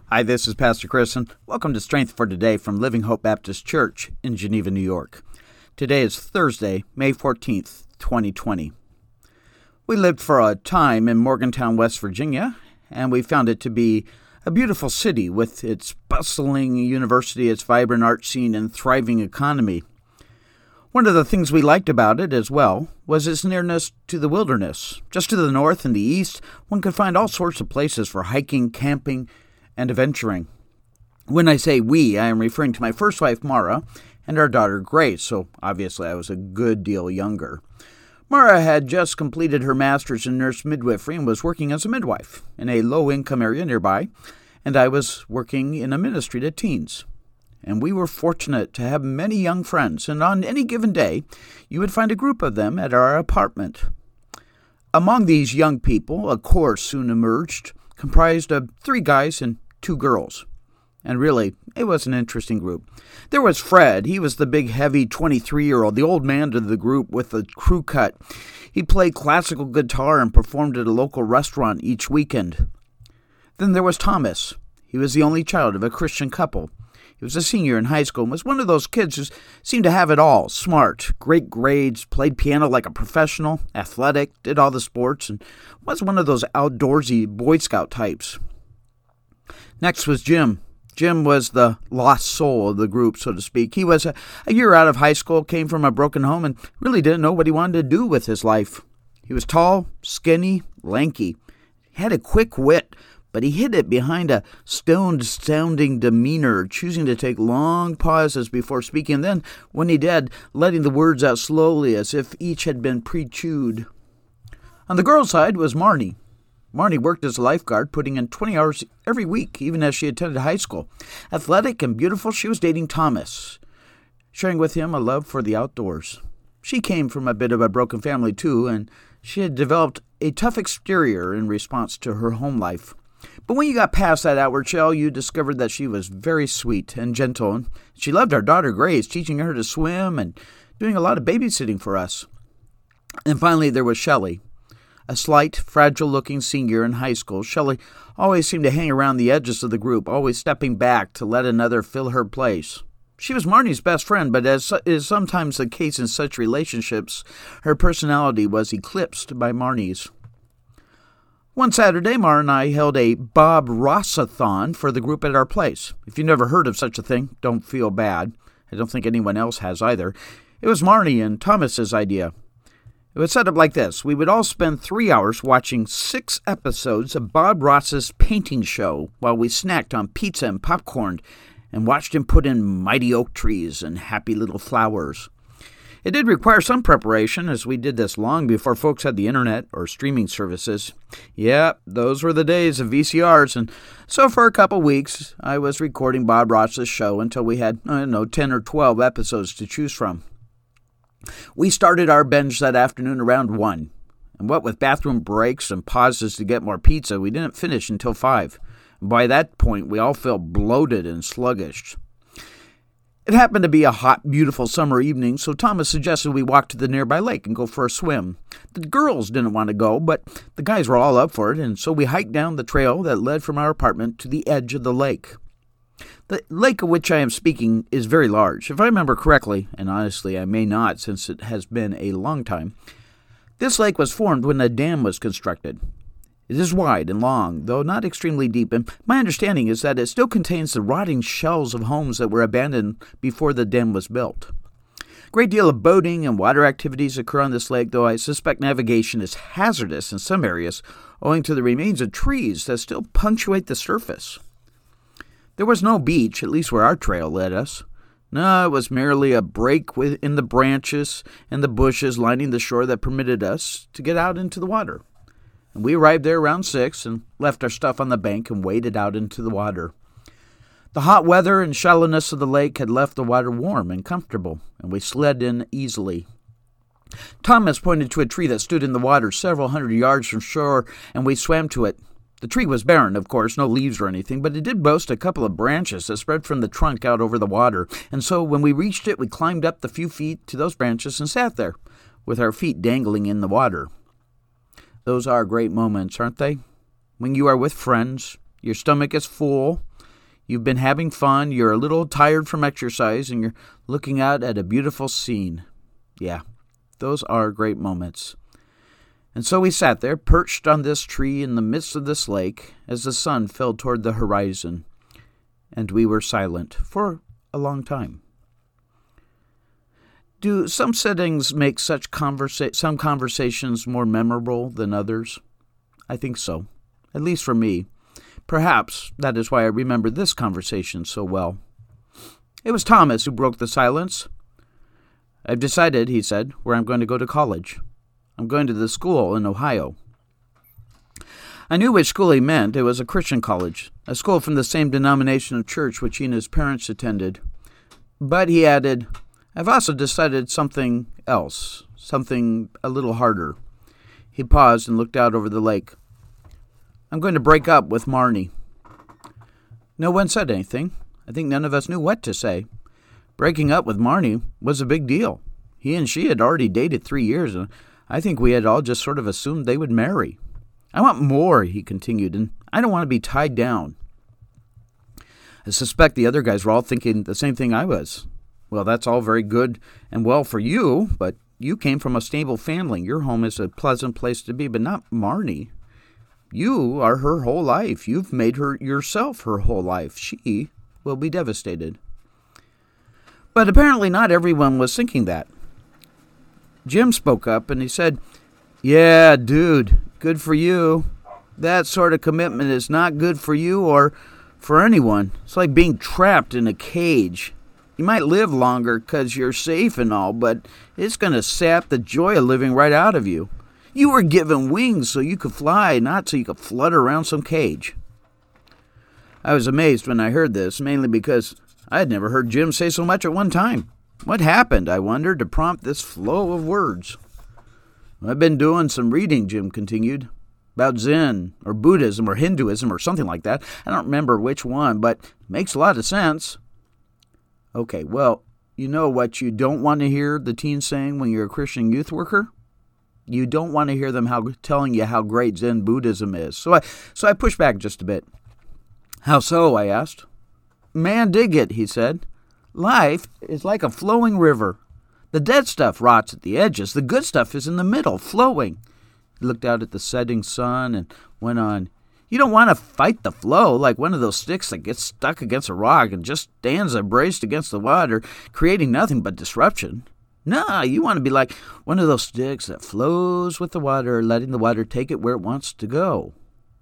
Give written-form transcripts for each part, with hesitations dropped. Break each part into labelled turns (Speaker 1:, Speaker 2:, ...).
Speaker 1: Hi, this is Pastor Chris, and welcome to Strength for Today from Living Hope Baptist Church in Geneva, New York. Today is Thursday, May 14th, 2020. We lived for a time in Morgantown, West Virginia, and we found it to be a beautiful city with its bustling university, its vibrant art scene, and thriving economy. One of the things we liked about it as well was its nearness to the wilderness. Just to the north and the east, one could find all sorts of places for hiking, camping, and adventuring. When I say we, I am referring to my first wife, Mara, and our daughter, Grace, so obviously I was a good deal younger. Mara had just completed her master's in nurse midwifery and was working as a midwife in a low-income area nearby, and I was working in a ministry to teens. And we were fortunate to have many young friends, and on any given day, you would find a group of them at our apartment. Among these young people, a core soon emerged, comprised of 3 guys and 2 girls. And really, it was an interesting group. There was Fred. He was the big, heavy 23-year-old, the old man of the group with the crew cut. He played classical guitar and performed at a local restaurant each weekend. Then there was Thomas. He was the only child of a Christian couple. He was a senior in high school and was one of those kids who seemed to have it all. Smart, great grades, played piano like a professional, athletic, did all the sports, and was one of those outdoorsy Boy Scout types. Next was Jim. Jim was the lost soul of the group, so to speak. He was a year out of high school, came from a broken home, and really didn't know what he wanted to do with his life. He was tall, skinny, lanky. He had a quick wit, but he hid it behind a stoned-sounding demeanor, choosing to take long pauses before speaking, and then, when he did, letting the words out slowly as if each had been pre-chewed. On the girl's side was Marnie. Marnie worked as a lifeguard, putting in 20 hours every week, even as she attended high school. Athletic and beautiful, she was dating Thomas, sharing with him a love for the outdoors. She came from a bit of a broken family, too, and she had developed a tough exterior in response to her home life. But when you got past that outward shell, you discovered that she was very sweet and gentle, and she loved our daughter Grace, teaching her to swim and doing a lot of babysitting for us. And finally, there was Shelley, a slight, fragile-looking senior in high school. Shelley always seemed to hang around the edges of the group, always stepping back to let another fill her place. She was Marnie's best friend, but as is sometimes the case in such relationships, her personality was eclipsed by Marnie's. One Saturday, Mara and I held a Bob Ross-a-thon for the group at our place. If you've never heard of such a thing, don't feel bad. I don't think anyone else has either. It was Marnie and Thomas's idea. It was set up like this. We would all spend 3 hours watching 6 episodes of Bob Ross's painting show while we snacked on pizza and popcorn and watched him put in mighty oak trees and happy little flowers. It did require some preparation, as we did this long before folks had the internet or streaming services. Yeah, those were the days of VCRs, and so for a couple weeks, I was recording Bob Ross's show until we had, 10 or 12 episodes to choose from. We started our binge that afternoon around 1, and what with bathroom breaks and pauses to get more pizza, we didn't finish until 5. By that point, we all felt bloated and sluggish. It happened to be a hot, beautiful summer evening, so Thomas suggested we walk to the nearby lake and go for a swim. The girls didn't want to go, but the guys were all up for it, and so we hiked down the trail that led from our apartment to the edge of the lake. The lake of which I am speaking is very large. If I remember correctly, and honestly I may not since it has been a long time, this lake was formed when a dam was constructed. It is wide and long, though not extremely deep, and my understanding is that it still contains the rotting shells of homes that were abandoned before the dam was built. A great deal of boating and water activities occur on this lake, though I suspect navigation is hazardous in some areas, owing to the remains of trees that still punctuate the surface. There was no beach, at least where our trail led us. No, it was merely a break in the branches and the bushes lining the shore that permitted us to get out into the water. And we arrived there around 6 and left our stuff on the bank and waded out into the water. The hot weather and shallowness of the lake had left the water warm and comfortable, and we slid in easily. Thomas pointed to a tree that stood in the water several hundred yards from shore, and we swam to it. The tree was barren, of course, no leaves or anything, but it did boast a couple of branches that spread from the trunk out over the water, and so when we reached it, we climbed up the few feet to those branches and sat there, with our feet dangling in the water. Those are great moments, aren't they? When you are with friends, your stomach is full, You've been having fun, you're a little tired from exercise, and you're looking out at a beautiful scene. Yeah, those are great moments. And so we sat there, perched on this tree in the midst of this lake, as the sun fell toward the horizon, and we were silent for a long time. Do some settings make some conversations more memorable than others? I think so, at least for me. Perhaps that is why I remember this conversation so well. It was Thomas who broke the silence. "I've decided," he said, "where I'm going to go to college. I'm going to the school in Ohio." I knew which school he meant. It was a Christian college, a school from the same denomination of church which he and his parents attended. But he added, "I've also decided something else, something a little harder." He paused and looked out over the lake. "I'm going to break up with Marnie." No one said anything. I think none of us knew what to say. Breaking up with Marnie was a big deal. He and she had already dated 3 years, and I think we had all just sort of assumed they would marry. "I want more," he continued, "and I don't want to be tied down." I suspect the other guys were all thinking the same thing I was. "Well, that's all very good and well for you, but you came from a stable family. Your home is a pleasant place to be, but not Marnie. You are her whole life. You've made her yourself her whole life. She will be devastated." But apparently not everyone was thinking that. Jim spoke up and he said, "Yeah, dude, good for you. That sort of commitment is not good for you or for anyone. It's like being trapped in a cage. You might live longer because you're safe and all, but it's going to sap the joy of living right out of you. You were given wings so you could fly, not so you could flutter around some cage." I was amazed when I heard this, mainly because I had never heard Jim say so much at one time. What happened, I wondered, to prompt this flow of words? "I've been doing some reading," Jim continued, "about Zen or Buddhism or Hinduism or something like that. I don't remember which one, but it makes a lot of sense." Okay, well, you know what you don't want to hear the teens saying when you're a Christian youth worker? You don't want to hear them telling you how great Zen Buddhism is. So I pushed back just a bit. "How so?" I asked. "Man, dig it," he said. "Life is like a flowing river. The dead stuff rots at the edges. The good stuff is in the middle, flowing." He looked out at the setting sun and went on. "You don't want to fight the flow like one of those sticks that gets stuck against a rock and just stands braced against the water, creating nothing but disruption. No, you want to be like one of those sticks that flows with the water, letting the water take it where it wants to go."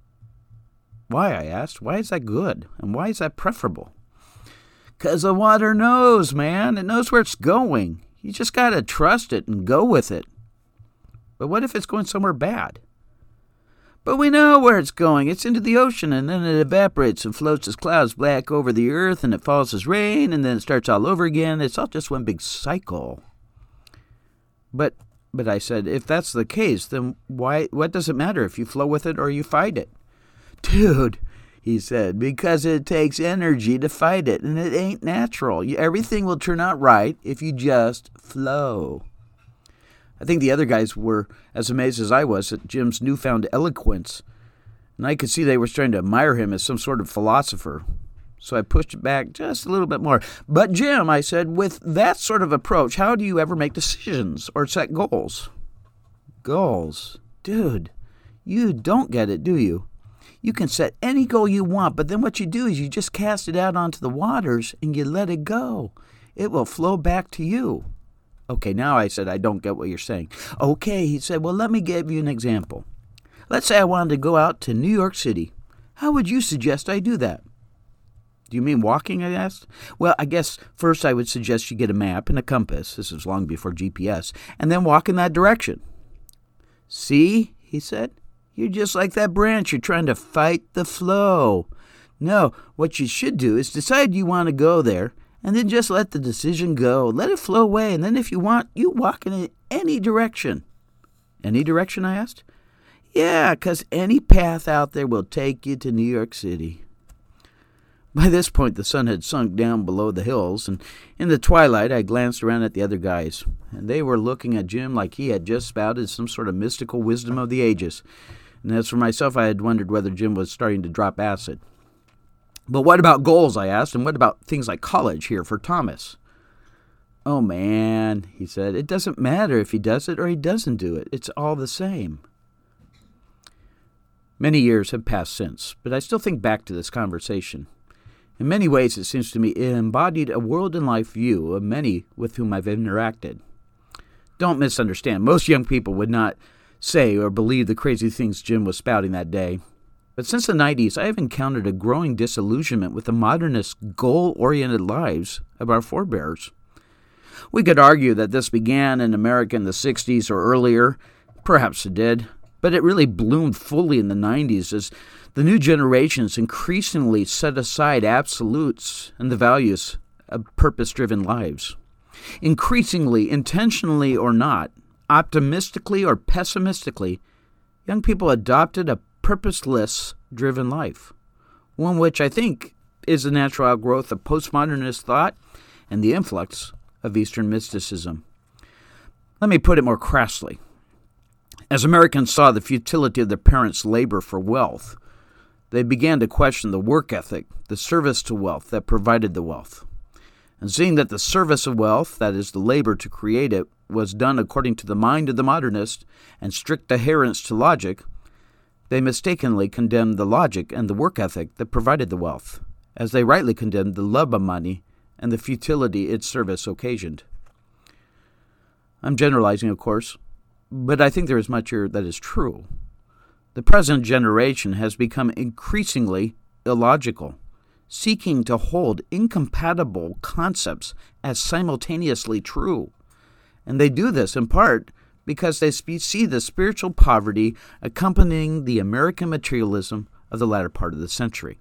Speaker 1: "Why?" I asked. "Why is that good? And why is that preferable?" "'Cause the water knows, man. It knows where it's going. You just got to trust it and go with it." "But what if it's going somewhere bad?" "But we know where it's going. It's into the ocean, and then it evaporates and floats as clouds black over the earth, and it falls as rain, and then it starts all over again. It's all just one big cycle." But I said, if that's the case, then what does it matter if you flow with it or you fight it?" "Dude," he said, "because it takes energy to fight it, and it ain't natural. Everything will turn out right if you just flow." I think the other guys were as amazed as I was at Jim's newfound eloquence, and I could see they were starting to admire him as some sort of philosopher. So I pushed it back just a little bit more. "But Jim," I said, "with that sort of approach, how do you ever make decisions or set goals?" "Goals? Dude, you don't get it, do you? You can set any goal you want, but then what you do is you just cast it out onto the waters and you let it go. It will flow back to you." "Okay, now," I said, "I don't get what you're saying." "Okay," he said, "well, let me give you an example. Let's say I wanted to go out to New York City. How would you suggest I do that?" "Do you mean walking?" I asked. "Well, I guess first I would suggest you get a map and a compass." This was long before GPS. "And then walk in that direction." "See," he said, "you're just like that branch. You're trying to fight the flow. No, what you should do is decide you want to go there, and then just let the decision go. Let it flow away, and then if you want, you walk in any direction." "Any direction?" I asked. "Yeah, 'cause any path out there will take you to New York City." By this point, the sun had sunk down below the hills, and in the twilight I glanced around at the other guys, and they were looking at Jim like he had just spouted some sort of mystical wisdom of the ages. And as for myself, I had wondered whether Jim was starting to drop acid. But what about goals, I asked, and what about things like college here for Thomas? Oh man, he said, it doesn't matter if he does it or he doesn't do it. It's all the same. Many years have passed since, but I still think back to this conversation. In many ways, it seems to me it embodied a world and life view of many with whom I've interacted. Don't misunderstand. Most young people would not say or believe the crazy things Jim was spouting that day. But since the 90s, I have encountered a growing disillusionment with the modernist, goal-oriented lives of our forebears. We could argue that this began in America in the 60s or earlier. Perhaps it did. But it really bloomed fully in the 90s as the new generations increasingly set aside absolutes and the values of purpose-driven lives. Increasingly, intentionally or not, optimistically or pessimistically, young people adopted a purposeless-driven life, one which I think is the natural outgrowth of postmodernist thought and the influx of Eastern mysticism. Let me put it more crassly. As Americans saw the futility of their parents' labor for wealth, they began to question the work ethic, the service to wealth that provided the wealth. And seeing that the service of wealth, that is, the labor to create it, was done according to the mind of the modernist and strict adherence to logic, they mistakenly condemned the logic and the work ethic that provided the wealth, as they rightly condemned the love of money and the futility its service occasioned. I'm generalizing, of course, but I think there is much here that is true. The present generation has become increasingly illogical, seeking to hold incompatible concepts as simultaneously true. And they do this in part because they see the spiritual poverty accompanying the American materialism of the latter part of the century.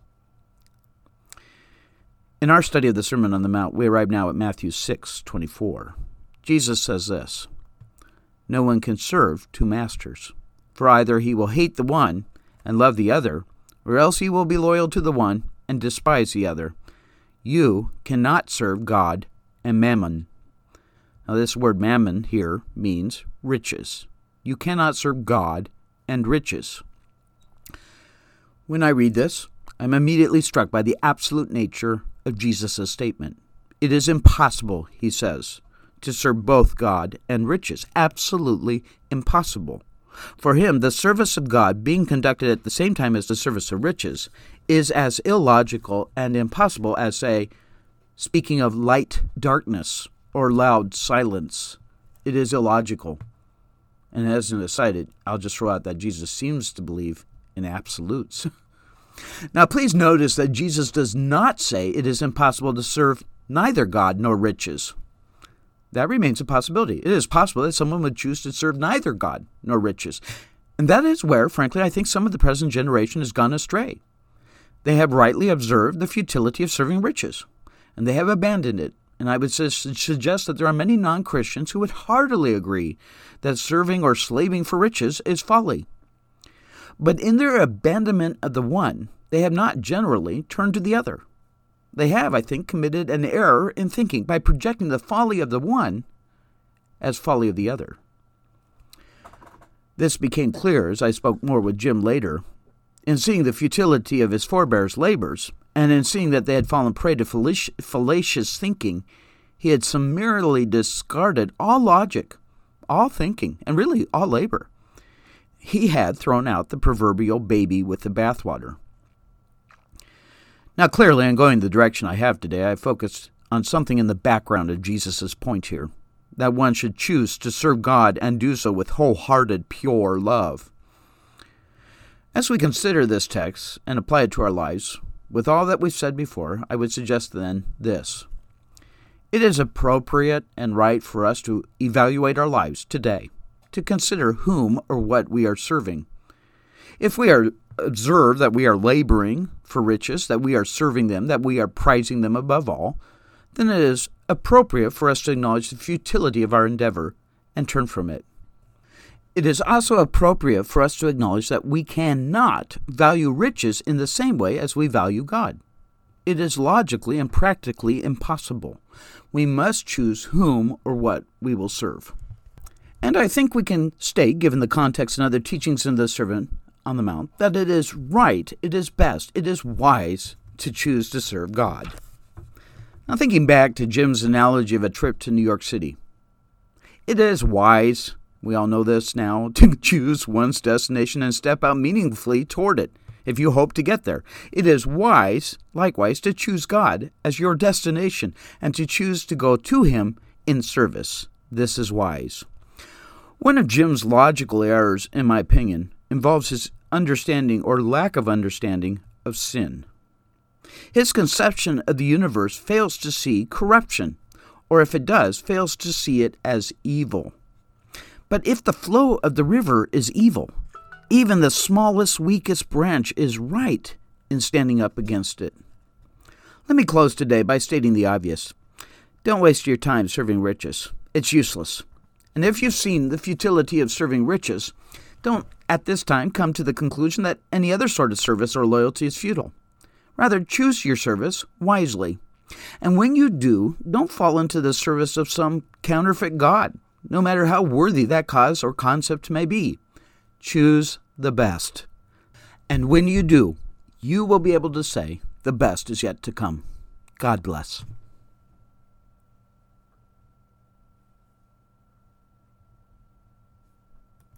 Speaker 1: In our study of the Sermon on the Mount, we arrive now at Matthew 6:24. Jesus says this, "No one can serve two masters, for either he will hate the one and love the other, or else he will be loyal to the one and despise the other. You cannot serve God and mammon." Now this word mammon here means riches. You cannot serve God and riches. When I read this, I'm immediately struck by the absolute nature of Jesus' statement. It is impossible, he says, to serve both God and riches. Absolutely impossible. For him, the service of God being conducted at the same time as the service of riches is as illogical and impossible as, say, speaking of light darkness or loud silence. It is illogical. And as an aside, I'll just throw out that Jesus seems to believe in absolutes. Now, please notice that Jesus does not say it is impossible to serve neither God nor riches. That remains a possibility. It is possible that someone would choose to serve neither God nor riches. And that is where, frankly, I think some of the present generation has gone astray. They have rightly observed the futility of serving riches, and they have abandoned it. And I would suggest that there are many non-Christians who would heartily agree that serving or slaving for riches is folly. But in their abandonment of the one, they have not generally turned to the other. They have, I think, committed an error in thinking by projecting the folly of the one as folly of the other. This became clear as I spoke more with Jim later, in seeing the futility of his forebears' labors, and in seeing that they had fallen prey to fallacious thinking. He had summarily discarded all logic, all thinking, and really all labor. He had thrown out the proverbial baby with the bathwater. Now, clearly, in going the direction I have today, I focused on something in the background of Jesus' point here, that one should choose to serve God and do so with wholehearted, pure love. As we consider this text and apply it to our lives, with all that we've said before, I would suggest then this. It is appropriate and right for us to evaluate our lives today, to consider whom or what we are serving. If we are observe that we are laboring for riches, that we are serving them, that we are prizing them above all, then it is appropriate for us to acknowledge the futility of our endeavor and turn from it. It is also appropriate for us to acknowledge that we cannot value riches in the same way as we value God. It is logically and practically impossible. We must choose whom or what we will serve. And I think we can state, given the context and other teachings in the Sermon on the Mount, that it is right, it is best, it is wise to choose to serve God. Now, thinking back to Jim's analogy of a trip to New York City, it is wise, we all know this now, to choose one's destination and step out meaningfully toward it if you hope to get there. It is wise, likewise, to choose God as your destination and to choose to go to Him in service. This is wise. One of Jim's logical errors, in my opinion, involves his understanding or lack of understanding of sin. His conception of the universe fails to see corruption, or if it does, fails to see it as evil. But if the flow of the river is evil, even the smallest, weakest branch is right in standing up against it. Let me close today by stating the obvious. Don't waste your time serving riches. It's useless. And if you've seen the futility of serving riches, don't at this time come to the conclusion that any other sort of service or loyalty is futile. Rather, choose your service wisely. And when you do, don't fall into the service of some counterfeit god, no matter how worthy that cause or concept may be. Choose the best. And when you do, you will be able to say, the best is yet to come. God bless.